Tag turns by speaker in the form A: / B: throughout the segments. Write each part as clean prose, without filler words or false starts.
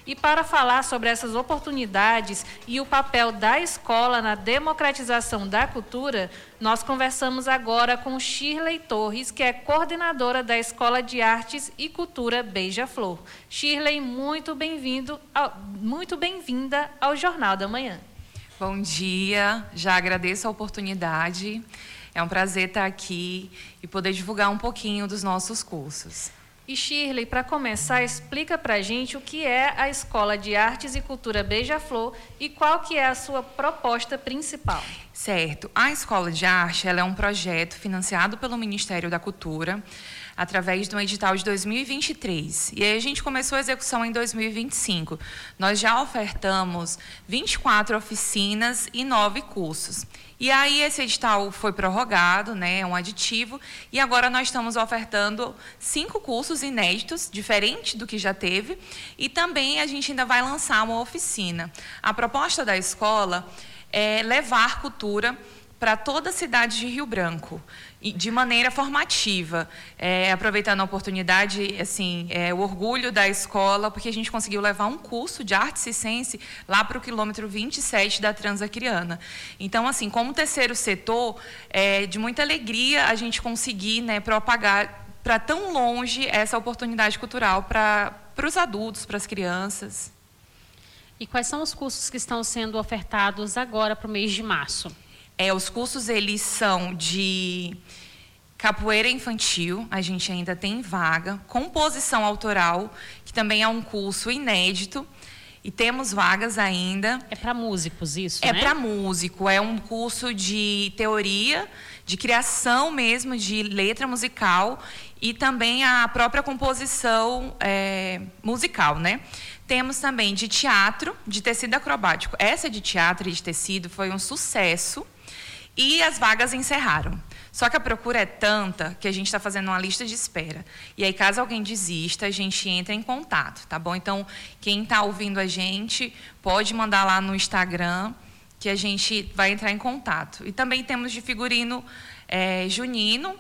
A: E para falar sobre essas oportunidades e o papel da escola na democratização da cultura, nós conversamos agora com Shirley Torres, que é coordenadora da Escola de Artes e Cultura Beija-Flor. Shirley, muito bem-vinda ao Jornal da Manhã.
B: Bom dia, já agradeço a oportunidade. É um prazer estar aqui e poder divulgar um pouquinho dos nossos cursos.
A: E Shirley, para começar, explica para a gente o que é a Escola de Artes e Cultura Beija-Flor e qual que é a sua proposta principal.
B: Certo. A Escola de Arte ela é um projeto financiado pelo Ministério da Cultura através de um edital de 2023. E aí a gente começou a execução em 2025. Nós já ofertamos 24 oficinas e 9 cursos. E aí esse edital foi prorrogado, né, é um aditivo, e agora nós estamos ofertando 5 cursos inéditos, diferente do que já teve, e também a gente ainda vai lançar uma oficina. A proposta da escola é levar cultura para toda a cidade de Rio Branco, de maneira formativa, aproveitando a oportunidade, assim, o orgulho da escola, porque a gente conseguiu levar um curso de arte circense lá para o quilômetro 27 da Transacriana. Então, assim, como terceiro setor, é de muita alegria a gente conseguir, né, propagar para tão longe essa oportunidade cultural para os adultos, para as crianças.
C: E quais são os cursos que estão sendo ofertados agora para o mês de março?
B: Os cursos, eles são de capoeira infantil, a gente ainda tem vaga, composição autoral, que também é um curso inédito, e temos vagas ainda.
C: É para músicos isso,
B: né?
C: É
B: para músico, é um curso de teoria, de criação mesmo, de letra musical, e também a própria composição musical, né? Temos também de teatro, de tecido acrobático. Essa de teatro e de tecido foi um sucesso, e as vagas encerraram. Só que a procura é tanta que a gente está fazendo uma lista de espera. E aí, caso alguém desista, a gente entra em contato, tá bom? Então, quem está ouvindo a gente, pode mandar lá no Instagram, que a gente vai entrar em contato. E também temos de figurino junino.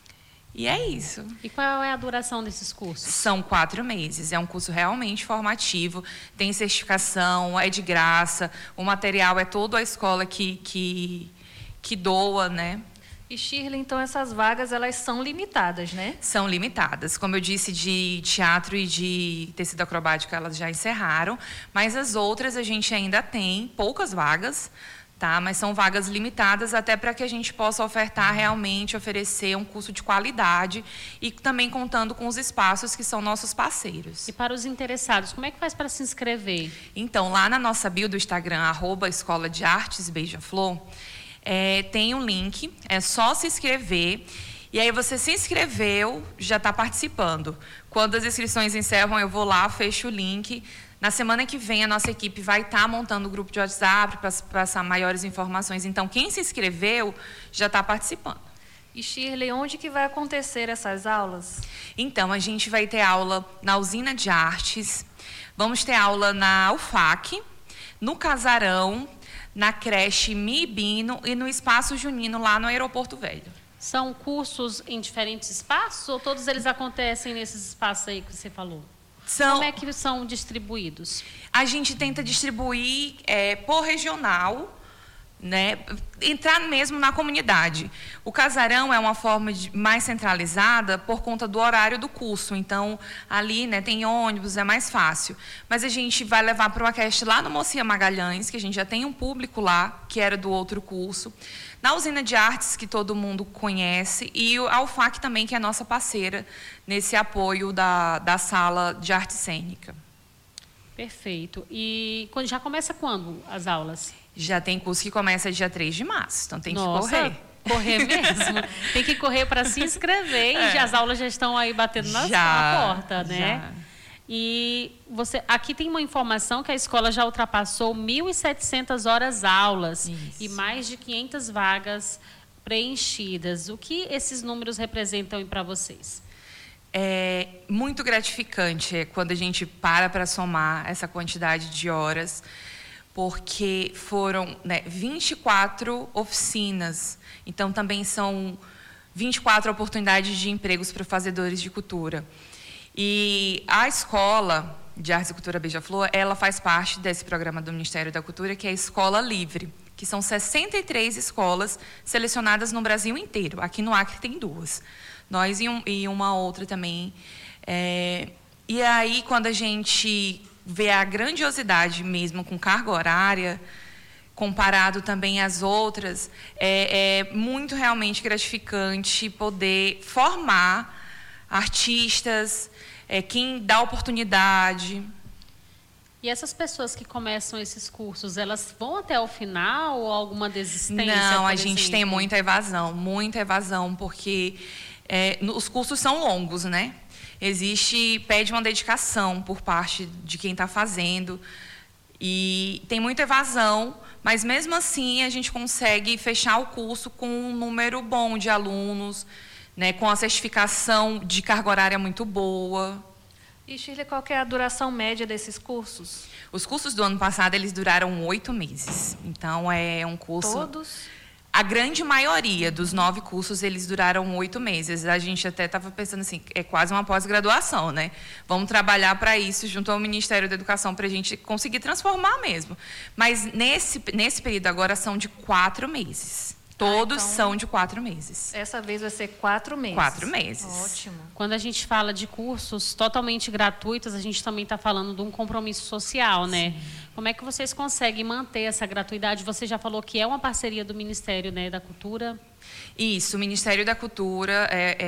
B: E é isso.
C: E qual é a duração desses cursos?
B: São 4 meses. É um curso realmente formativo, tem certificação, é de graça, o material é todo a escola que doa, né?
A: E Shirley, então essas vagas, elas são limitadas, né?
B: São limitadas. Como eu disse, de teatro e de tecido acrobático, elas já encerraram, mas as outras a gente ainda tem poucas vagas, tá? Mas são vagas limitadas até para que a gente possa ofertar realmente, oferecer um curso de qualidade e também contando com os espaços que são nossos parceiros.
C: E para os interessados, como é que faz para se inscrever?
B: Então, lá na nossa bio do Instagram, @Escola de Artes Beija-Flor, tem um link, é só se inscrever, e aí você se inscreveu, já está participando. Quando as inscrições encerram, eu vou lá, fecho o link. Na semana que vem, a nossa equipe vai estar montando o grupo de WhatsApp para passar maiores informações. Então, quem se inscreveu já está participando.
A: E Shirley, onde que vai acontecer essas aulas?
B: Então, a gente vai ter aula na Usina de Artes, vamos ter aula na UFAC, no Casarão, na creche Mibino e no Espaço Junino, lá no Aeroporto Velho.
C: São cursos em diferentes espaços ou todos eles acontecem nesses espaços aí que você falou? Como é que são distribuídos?
B: A gente tenta distribuir por regional, né? Entrar mesmo na comunidade. O Casarão é uma forma mais centralizada por conta do horário do curso. Então, ali, né, tem ônibus, é mais fácil. Mas a gente vai levar para uma creche lá no Mocinha Magalhães, que a gente já tem um público lá, que era do outro curso. Na Usina de Artes, que todo mundo conhece, e a UFAC também, que é nossa parceira nesse apoio da sala de arte cênica.
C: Perfeito. E já começa quando as aulas?
B: Já tem curso que começa dia 3 de março, então tem que
C: correr. Correr mesmo. Tem que correr para se inscrever e as aulas já estão aí batendo na porta, né? Já. E aqui tem uma informação que a escola já ultrapassou 1.700 horas aulas. Isso. E mais de 500 vagas preenchidas. O que esses números representam para vocês?
B: É muito gratificante quando a gente para somar essa quantidade de horas, porque foram 24 oficinas. Então, também são 24 oportunidades de empregos para fazedores de cultura. E a escola de Artes e Cultura Beija-Flor, ela faz parte desse programa do Ministério da Cultura, que é a Escola Livre, que são 63 escolas selecionadas no Brasil inteiro. Aqui no Acre tem 2. Nós e uma outra também. E aí, quando a gente vê a grandiosidade mesmo com carga horária, comparado também às outras, é muito realmente gratificante poder formar artistas, quem dá oportunidade.
C: E essas pessoas que começam esses cursos, elas vão até o final ou alguma desistência?
B: Não, a gente tem muita evasão, porque os cursos são longos, né? Pede uma dedicação por parte de quem está fazendo, e tem muita evasão, mas mesmo assim a gente consegue fechar o curso com um número bom de alunos, né, com a certificação de carga horária muito boa.
A: E, Shirley, qual que é a duração média desses cursos?
B: Os cursos do ano passado, eles duraram 8 meses. Então, é um curso...
A: Todos?
B: A grande maioria dos 9 cursos, eles duraram 8 meses. A gente até estava pensando assim, é quase uma pós-graduação, né? Vamos trabalhar para isso junto ao Ministério da Educação para a gente conseguir transformar mesmo. Mas nesse período agora são de 4 meses. Todos
A: então,
B: são de 4 meses.
A: Essa vez vai ser 4 meses.
B: 4 meses.
A: Ótimo.
C: Quando a gente fala de cursos totalmente gratuitos, a gente também está falando de um compromisso social, né? Sim. Como é que vocês conseguem manter essa gratuidade? Você já falou que é uma parceria do Ministério, né, da Cultura?
B: Isso, o Ministério da Cultura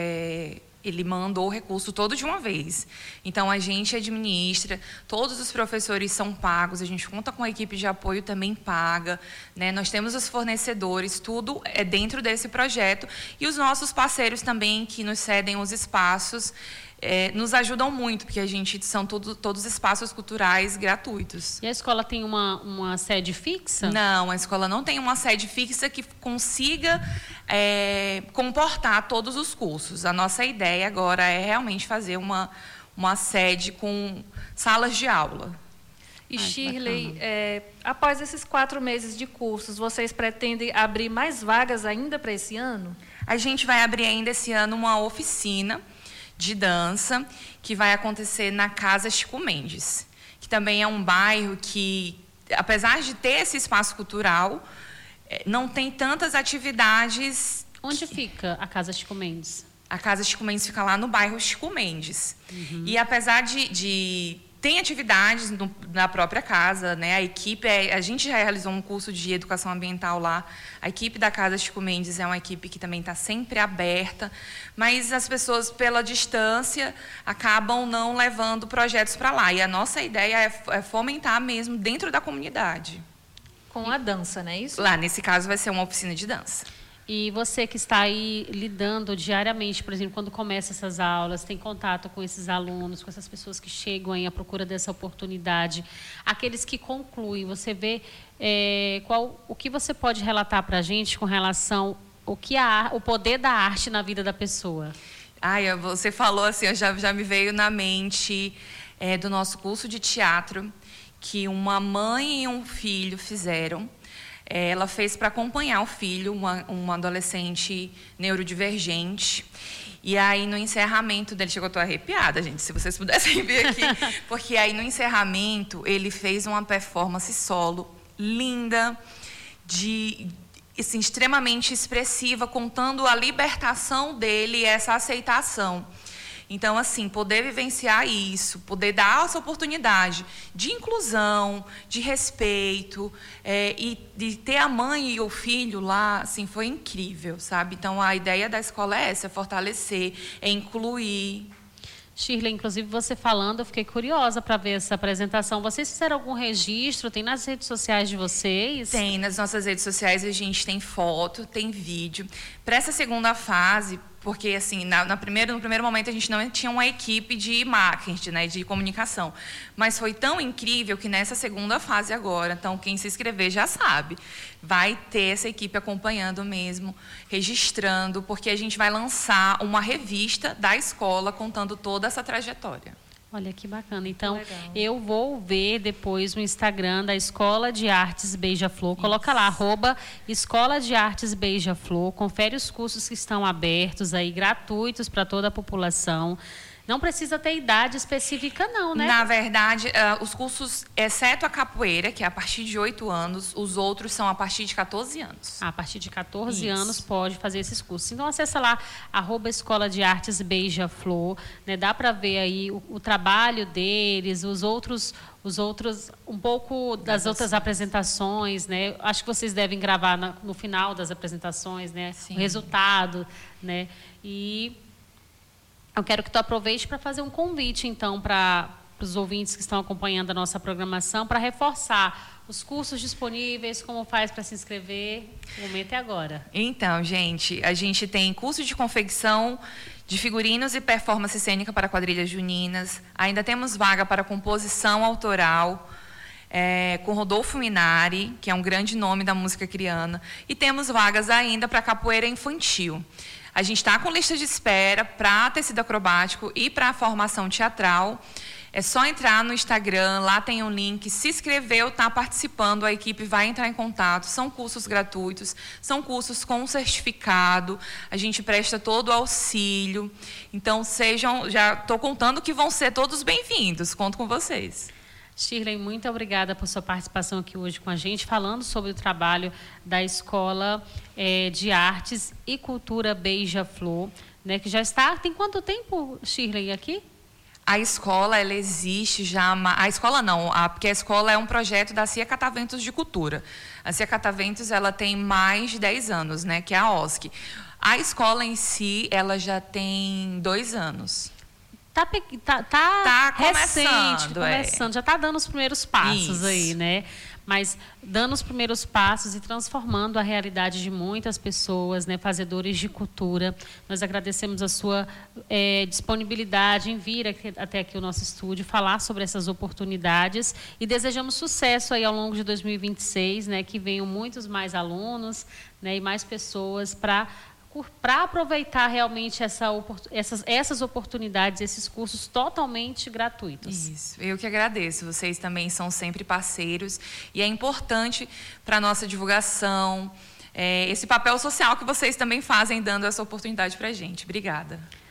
B: ele mandou o recurso todo de uma vez. Então, a gente administra, todos os professores são pagos, a gente conta com a equipe de apoio também paga, né? Nós temos os fornecedores, tudo é dentro desse projeto. E os nossos parceiros também, que nos cedem os espaços, nos ajudam muito, porque são todos espaços culturais gratuitos.
C: E a escola tem uma sede fixa?
B: Não, a escola não tem uma sede fixa que consiga comportar todos os cursos. A nossa ideia agora é realmente fazer uma sede com salas de aula.
A: E, Shirley, após esses 4 meses de cursos, vocês pretendem abrir mais vagas ainda para esse ano?
B: A gente vai abrir ainda esse ano uma oficina de dança, que vai acontecer na Casa Chico Mendes, que também é um bairro que, apesar de ter esse espaço cultural, não tem tantas atividades.
C: Onde fica a Casa Chico Mendes?
B: A Casa Chico Mendes fica lá no bairro Chico Mendes. Uhum. E apesar de tem atividades na própria casa, né? A equipe, a gente já realizou um curso de educação ambiental lá. A equipe da Casa Chico Mendes é uma equipe que também está sempre aberta, mas as pessoas, pela distância, acabam não levando projetos para lá. E a nossa ideia é fomentar mesmo dentro da comunidade.
A: Com a dança, não é isso?
B: Lá, nesse caso, vai ser uma oficina de dança.
C: E você que está aí lidando diariamente, por exemplo, quando começa essas aulas, tem contato com esses alunos, com essas pessoas que chegam aí à procura dessa oportunidade, aqueles que concluem, você vê o que você pode relatar para a gente com relação ao o poder da arte na vida da pessoa?
B: Você falou assim, já me veio na mente do nosso curso de teatro, que uma mãe e um filho fizeram. Ela fez para acompanhar o filho, uma adolescente neurodivergente. E aí, no encerramento dele, eu estou arrepiada, gente, se vocês pudessem ver aqui, porque aí, no encerramento, ele fez uma performance solo linda, assim, extremamente expressiva, contando a libertação dele e essa aceitação. Então, assim, poder vivenciar isso, poder dar essa oportunidade de inclusão, de respeito, e de ter a mãe e o filho lá, assim, foi incrível, sabe? Então, a ideia da escola é essa, é fortalecer, é incluir.
C: Shirley, inclusive, você falando, eu fiquei curiosa para ver essa apresentação. Vocês fizeram algum registro? Tem nas redes sociais de vocês?
B: Tem, nas nossas redes sociais a gente tem foto, tem vídeo. Para essa segunda fase, porque assim, no primeiro momento a gente não tinha uma equipe de marketing, né, de comunicação, mas foi tão incrível que nessa segunda fase agora, então quem se inscrever já sabe, vai ter essa equipe acompanhando mesmo, registrando, porque a gente vai lançar uma revista da escola contando toda essa trajetória.
C: Olha que bacana. Então, eu vou ver depois o Instagram da Escola de Artes Beija-Flor. Coloca lá, @Escola de Artes Beija-Flor. Confere os cursos que estão abertos aí, gratuitos para toda a população. Não precisa ter idade específica, não, né?
B: Na verdade, os cursos, exceto a capoeira, que é a partir de 8 anos, os outros são a partir de 14 anos.
C: A partir de 14
B: Isso.
C: anos pode fazer esses cursos. Então, acessa lá, @Escola de Artes Beija-Flor, né? Dá para ver aí o trabalho deles, os outros, um pouco das outras apresentações, né? Acho que vocês devem gravar no final das apresentações, né?
B: Sim.
C: O resultado, né? E eu quero que tu aproveite para fazer um convite, então, para os ouvintes que estão acompanhando a nossa programação, para reforçar os cursos disponíveis, como faz para se inscrever. O momento é agora.
B: Então, gente, a gente tem curso de confecção de figurinos e performance cênica para quadrilhas juninas. Ainda temos vaga para composição autoral, com Rodolfo Minari, que é um grande nome da música criana. E temos vagas ainda para capoeira infantil. A gente está com lista de espera para tecido acrobático e para formação teatral. É só entrar no Instagram, lá tem um link, se inscreveu, está participando, a equipe vai entrar em contato. São cursos gratuitos, são cursos com certificado, a gente presta todo o auxílio. Então, já estou contando que vão ser todos bem-vindos, conto com vocês.
C: Shirley, muito obrigada por sua participação aqui hoje com a gente, falando sobre o trabalho da Escola de Artes e Cultura Beija-Flor, né, que já está... Tem quanto tempo, Shirley, aqui?
B: A escola, ela existe já... A escola não, porque a escola é um projeto da CIA Cataventos de Cultura. A CIA Cataventos, ela tem mais de 10 anos, né, que é a OSC. A escola em si, ela já tem 2 anos.
C: Tá
B: começando,
C: começando, já está dando os primeiros passos. Isso. Aí, né? Mas dando os primeiros passos e transformando a realidade de muitas pessoas, né, fazedores de cultura. Nós agradecemos a sua disponibilidade em vir até aqui o nosso estúdio, falar sobre essas oportunidades e desejamos sucesso aí ao longo de 2026, né, que venham muitos mais alunos, né, e mais pessoas para aproveitar realmente essas oportunidades, esses cursos totalmente gratuitos.
B: Isso, eu que agradeço. Vocês também são sempre parceiros e é importante para a nossa divulgação, esse papel social que vocês também fazem, dando essa oportunidade para a gente. Obrigada.